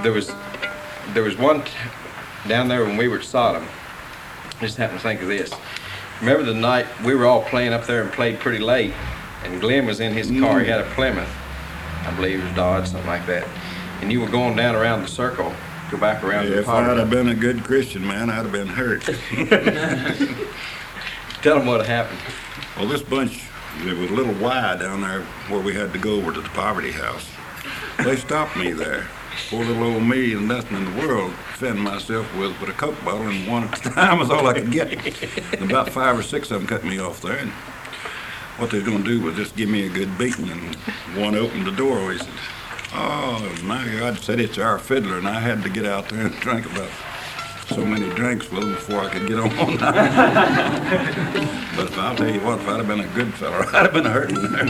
there was one down there when we were at Sodom. Just happened to think of this. Remember the night we were all playing up there and played pretty late, and Glenn was in his car. He had a Plymouth, I believe it was Dodge, something like that. And you were going down around the circle, go back around the If I'd have been a good Christian man, I'd have been hurt. Tell them what happened. Well, this bunch, it was a little wide down there where we had to go over to the poverty house. They stopped me there. Poor little old me, and nothing in the world to defend myself with but a Coke bottle, and one at a time was all I could get. And about 5 or 6 of them cut me off there, and what they was going to do was just give me a good beating, and one opened the door. He said, "Oh, my God," said, "it's our fiddler," and I had to get out there and drink about so many drinks with him before I could get on. But I'll tell you what, if I'd have been a good fella, I'd have been hurting there.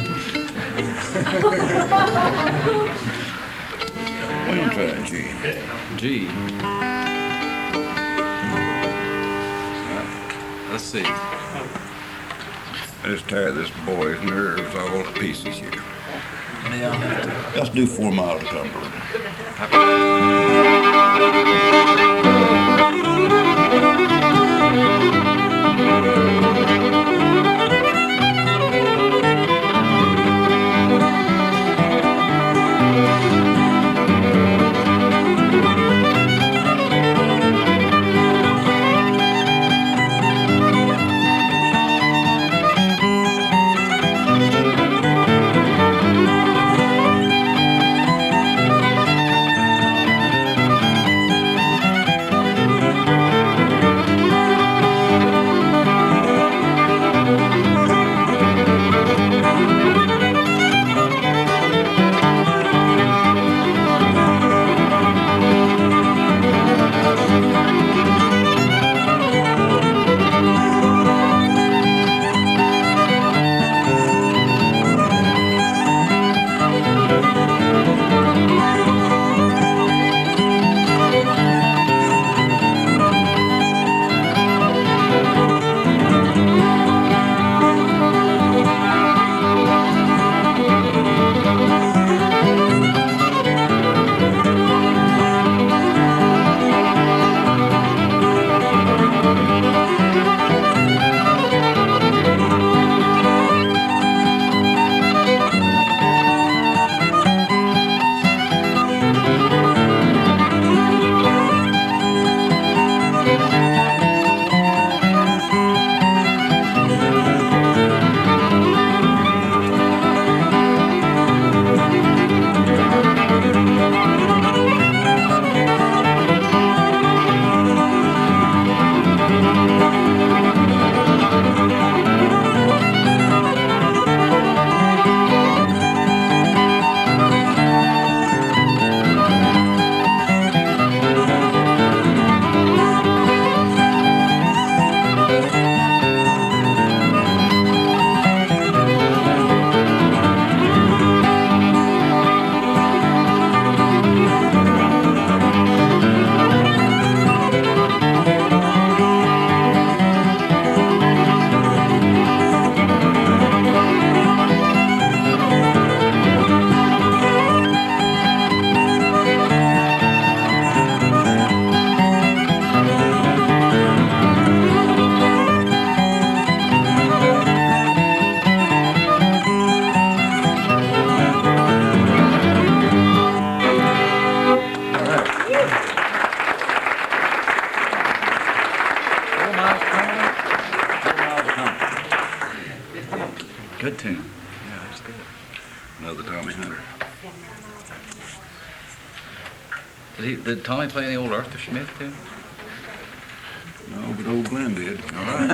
One try, G. G. Let's see. I just tear this boy's nerves all to pieces here. Yeah. Let's do 4 Miles to Cumberland. Good tune. Yeah, that's good. Another Tommy Hunter. Did Tommy play any old Arthur Smith tune? No, but old Glenn did. All right.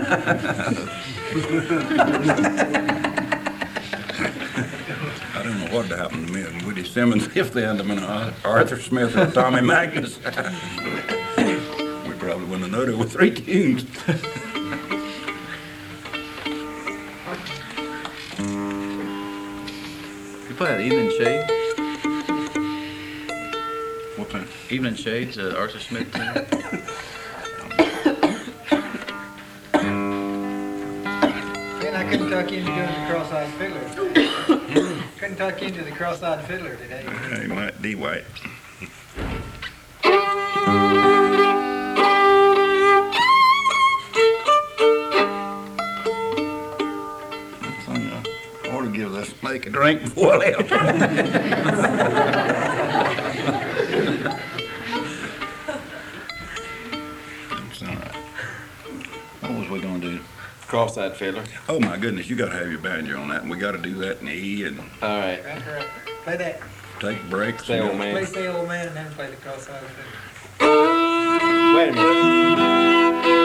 I don't know what happened to me and Woody Simmons if they had been Arthur Smith or Tommy Magnus. We probably wouldn't have known it with 3 tunes. You play that Evening Shades? What time? Evening Shades, Arthur Smith tune? I couldn't tuck into doing the cross-eyed fiddler. Couldn't tuck into the cross-eyed fiddler today. Yeah, he might D. White. ought to give this snake a drink before I left. It's all right. What was we gonna do? Cross-eyed fiddler. Oh my goodness, you gotta have your banjo on that, and we gotta do that in E and All right. Right. Play that. take breaks. Stay, old Play man. Stay Old Man and then play the cross-eyed fiddle. Wait a minute.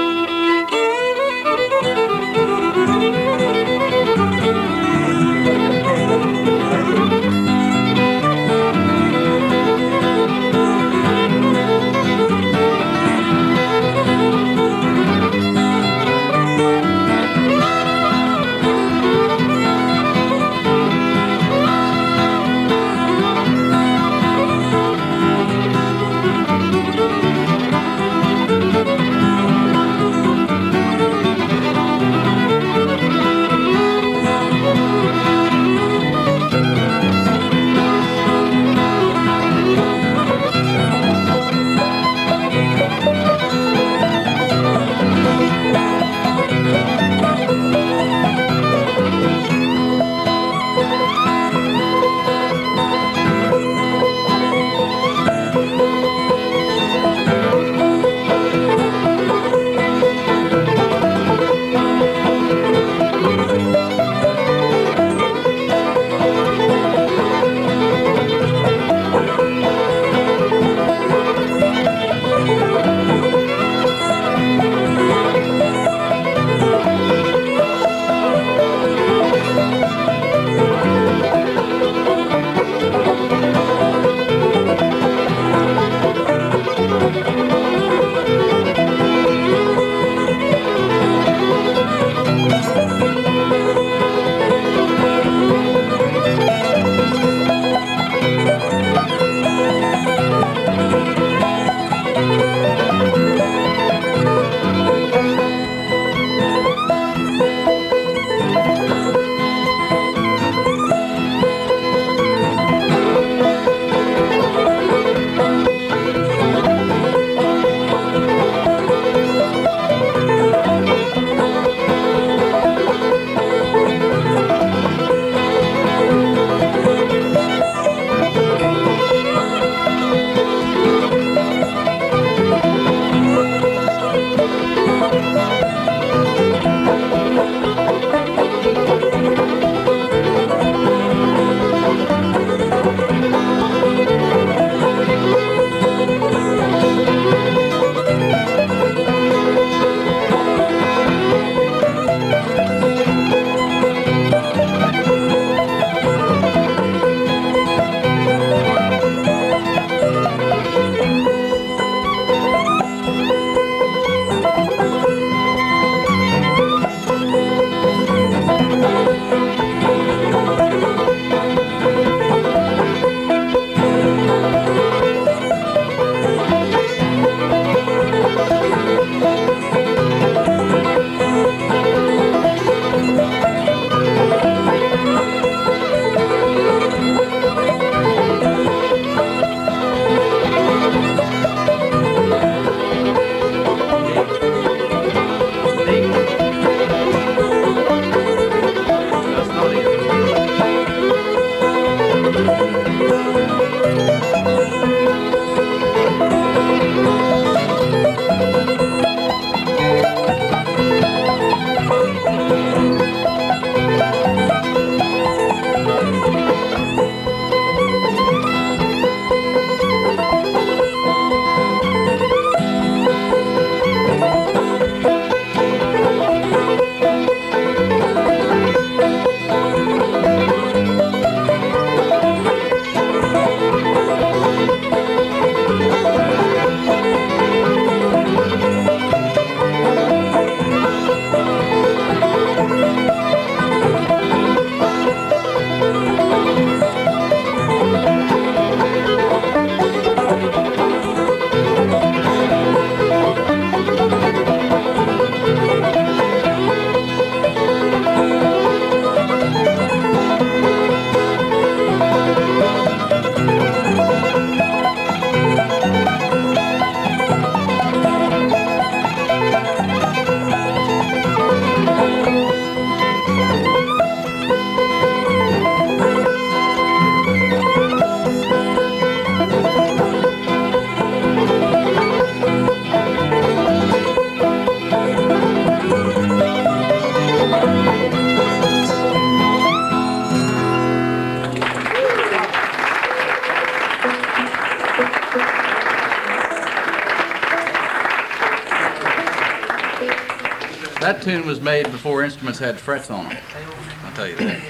tune was made before instruments had frets on them. I'll tell you that.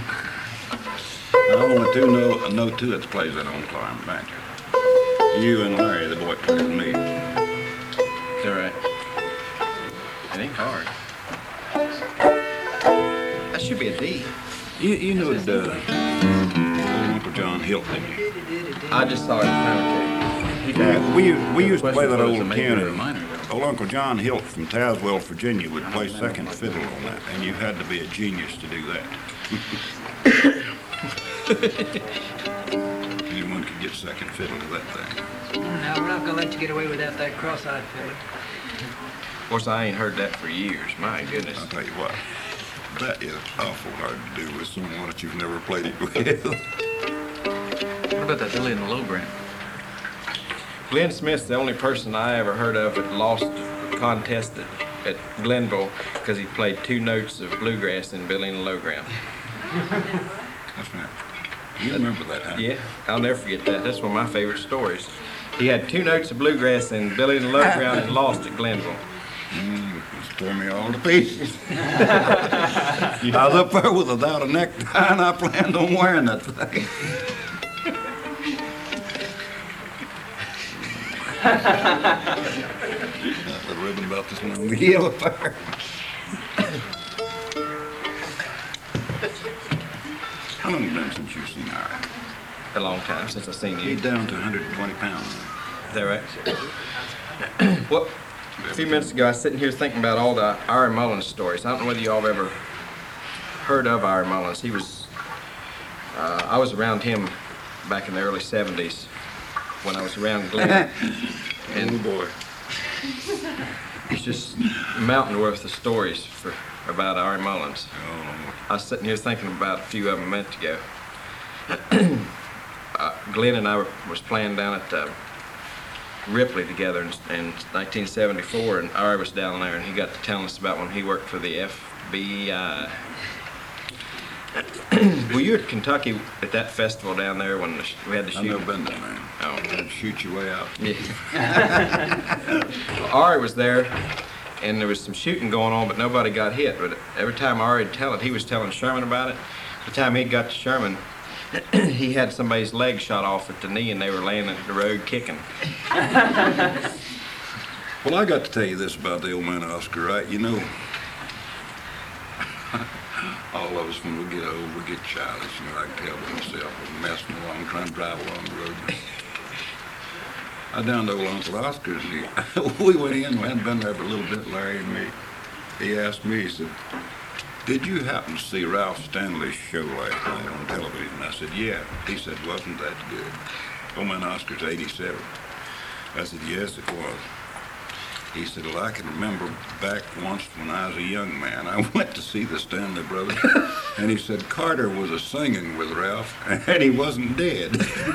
I only know two that plays that on clarinet banjo. You and Larry, the boy plays with me. All right. It ain't hard. That should be a D. You know old Uncle John Hilt, didn't you? I just saw it in Yeah, we used to play that old major or piano. minor. Old Uncle John Hilt from Tazewell, Virginia would play second fiddle on that, and you had to be a genius to do that. Anyone could get second fiddle to that thing. No, we're not gonna let you get away without that cross-eyed fella. Of course, I ain't heard that for years. My goodness. I'll tell you what, that is awful hard to do with someone that you've never played it with. What about that Billy in the Low Grant? Glenn Smith's the only person I ever heard of that lost a contest at Glenville because he played 2 notes of bluegrass in Billy and the Low Ground. That's right. You remember that, huh? Yeah, I'll never forget that. That's one of my favorite stories. He had 2 notes of bluegrass in Billy and the Low Ground and lost at Glenville. Just tore me all to pieces. I was up there without a necktie, and I planned on wearing that thing. That little ribbon about this long heel up there. How long have you been since you've seen Ira? A long time since I've seen you. He's down to 120 pounds. Is that right? Well, a few minutes ago, I was sitting here thinking about all the Ira Mullins stories. I don't know whether you all have ever heard of Ira Mullins. He was, I was around him back in the early 70s when I was around Glenn. And boy. It's just a mountain worth of stories about Ira Mullins. Oh, I was sitting here thinking about a few of them a minute ago. Glenn and I was playing down at Ripley together in 1974, and Ira was down there, and he got to telling us about when he worked for the FBI. Were you at Kentucky at that festival down there when we had the I've shooting? never been down there. Oh. Had to shoot your way out. Yeah. Well, Ari was there, and there was some shooting going on, but nobody got hit. But every time Ari would tell it, he was telling Sherman about it. The time he got to Sherman, he had somebody's leg shot off at the knee, and they were laying at the road kicking. Well, I got to tell you this about the old man Oscar, right? You know, all of us, when we get old, we get childish. You know, I can tell by myself. We're messing along, trying to drive along the road. I down to old Uncle Oscar's. We went in, we hadn't been there for a little bit, Larry and me. He asked me, he said, "Did you happen to see Ralph Stanley's show last night on television?" I said, "Yeah." He said, "Wasn't that good?" Old man Oscar's 87. I said, "Yes, it was." He said, "Well, I can remember back once when I was a young man, I went to see the Stanley Brothers, and he said Carter was a-singing with Ralph, and he wasn't dead."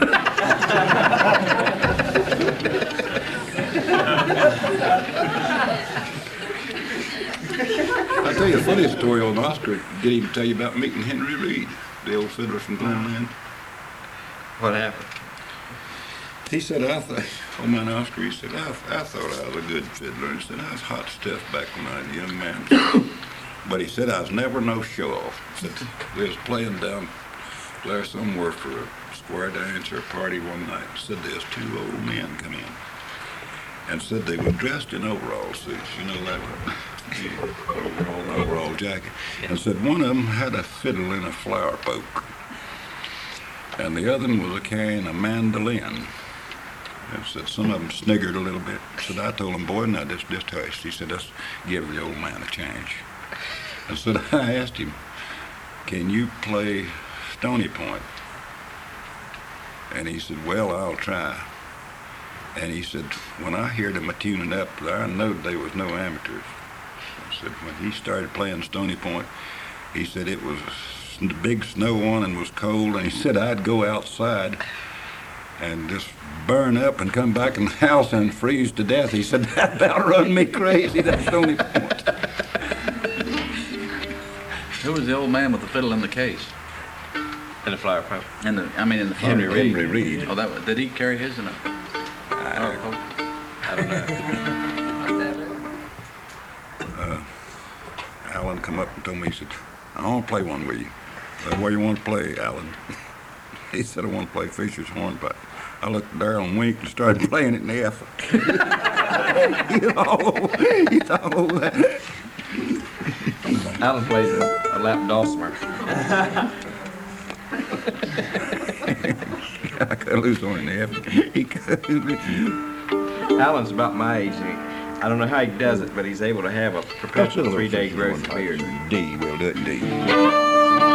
I'll tell you a funny story on Oscar. Did he even tell you about meeting Henry Reed, the old fiddler from Glenland? What happened? He said, old man Oscar, he said, I thought I was a good fiddler. He said, I was hot stuff back when I was a young man. But he said, I was never no show-off. Said, we was playing down there somewhere for a square dance or a party one night. Said, there's 2 old men come in. And said they were dressed in overall suits. You know that overall jacket. And said one of them had a fiddle in a flower poke. And the other one was carrying a mandolin. And said some of them sniggered a little bit. Said, I told him, boy, now just hush. He said, let's give the old man a change. And said, I asked him, can you play Stony Point? And he said, well, I'll try. And he said, when I heard him tuning up, I knowed there was no amateurs. I said, when he started playing Stony Point, he said it was big snow on and was cold, and he said I'd go outside and just burn up and come back in the house and freeze to death. He said, that about run me crazy, that Stony Point. Who was the old man with the fiddle in the case? In the flower poke. In the Henry Reed. Oh, did he carry his in a? I don't know. come up and told me, he said, I want to play one with you. I said, what do you want to play, Alan? He said, I want to play Fisher's Hornpipe. I looked at Darrell and winked and started playing it in the F. you know, Alan plays a lap dulcimer. I could lose one in the F. He could. Alan's about my age. And I don't know how he does it, but he's able to have a perpetual 3-day growth of beard. D, we'll do it in D.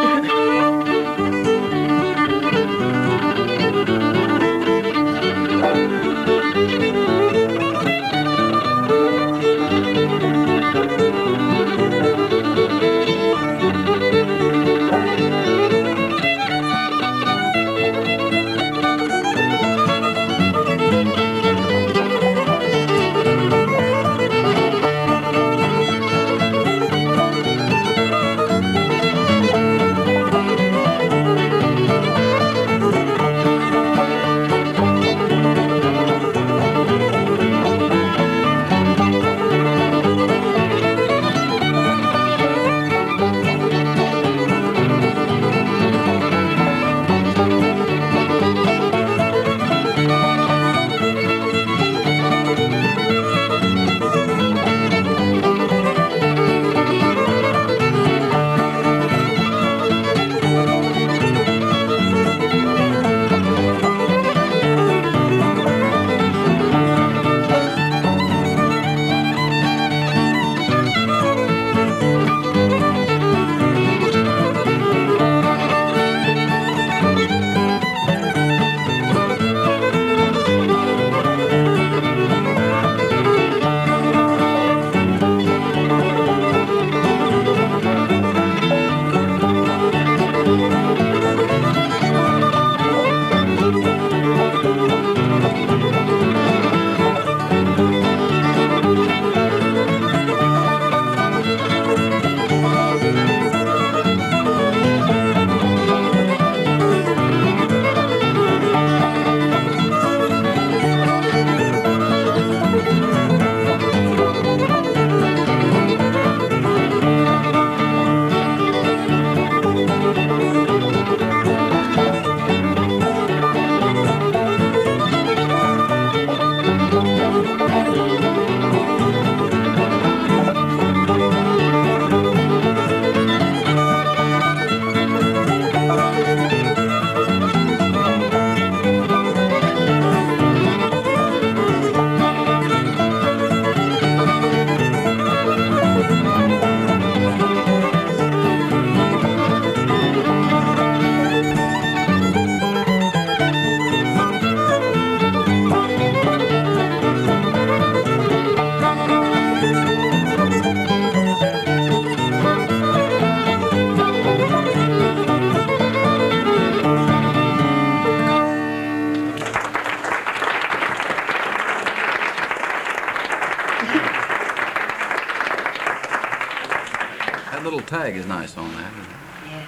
That little tag is nice on that. Yeah.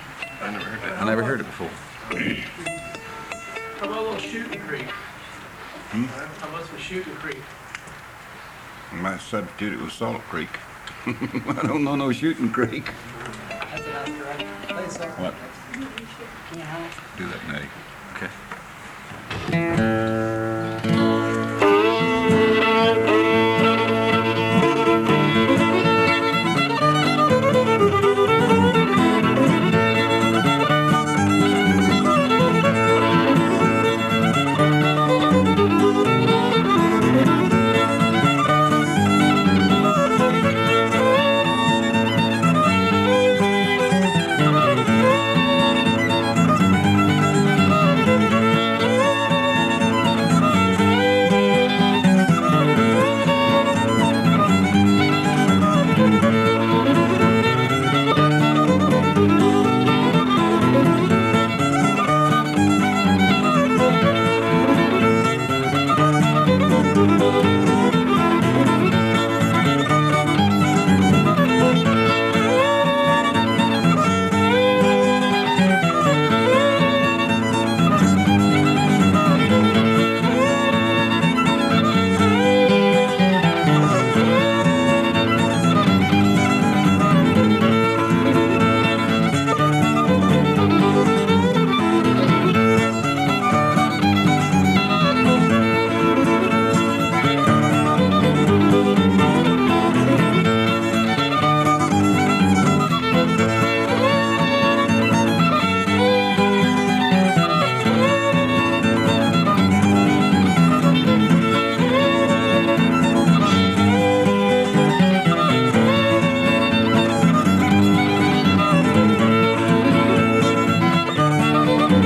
I never heard it before. How about a little Shooting Creek? How much was Shooting Creek? My substitute, it was Salt Creek. I don't know no Shooting Creek. That's what I was correct. Play the song. What? Yeah. Do that, Nettie. Okay.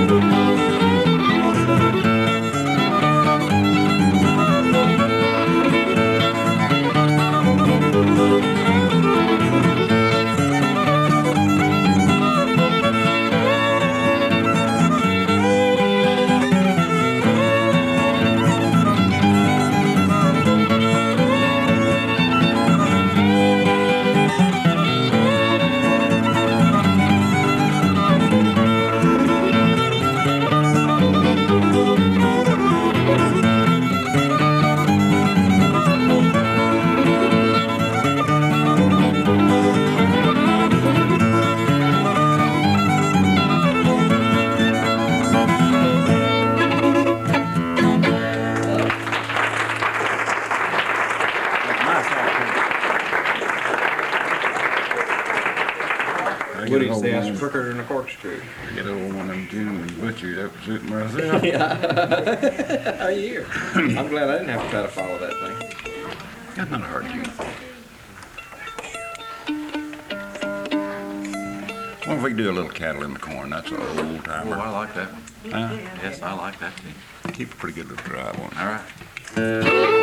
Woody say that's quicker than a corkscrew. I get old one of them June butchered up shooting myself. How are you here? I'm glad I didn't have to try to follow that thing. That's not a hard tune. What if we do a little cattle in the corn? That's an old Oh, timer. I like that. Huh? Yes, I like that too. Keep a pretty good little drive on it. All right.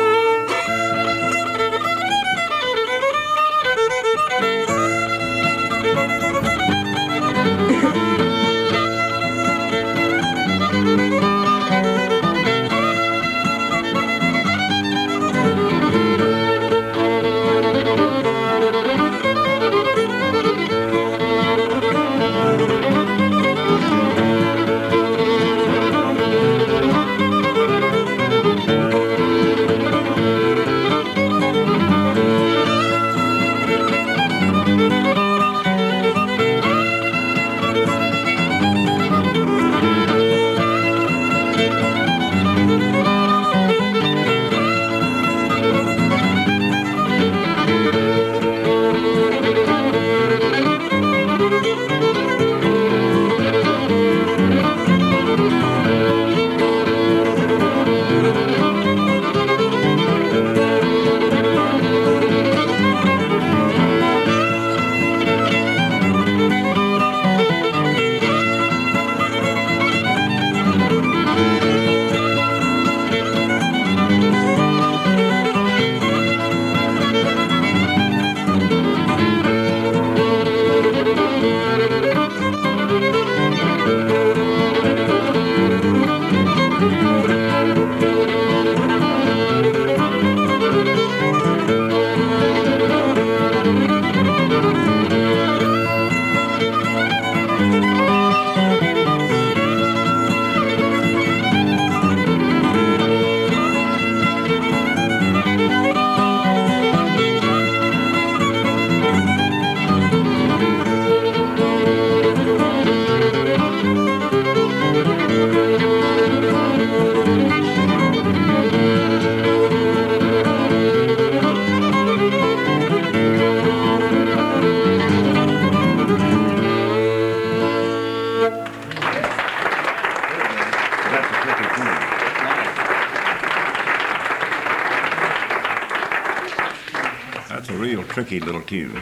That's a real tricky little tune.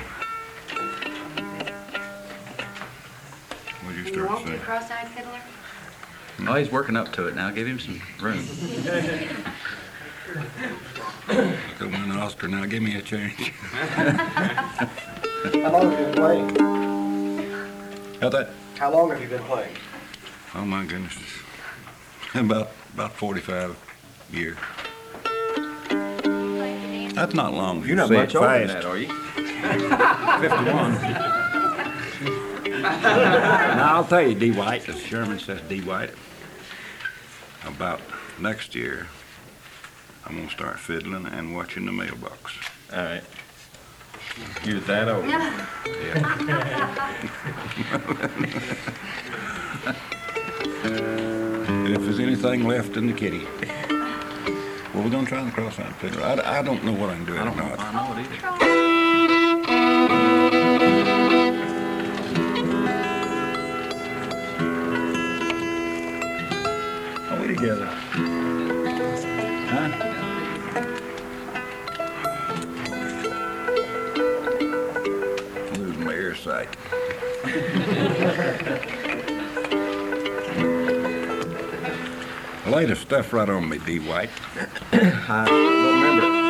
What'd you You start want to the say? cross-eyed fiddler? Oh, he's working up to it now. Give him some room. Could win an Oscar now. Give me a change. How long have you been playing? How's that? How long have you been playing? Oh my goodness. About 45 years. That's not long. You're not Say much it older than fast. that, are you? 51. Now I'll tell you, D. White, as Sherman says, D. White, about next year, I'm gonna start fiddling and watching the mailbox. All right. You're that old. If there's anything left in the kitty. Well, we're gonna try the cross-eyed fiddler. I don't know what I can do. I don't know. or not. I know it either. Are we together? Huh? Losing my ear sight. Lay the stuff right on me, D. White. I don't remember.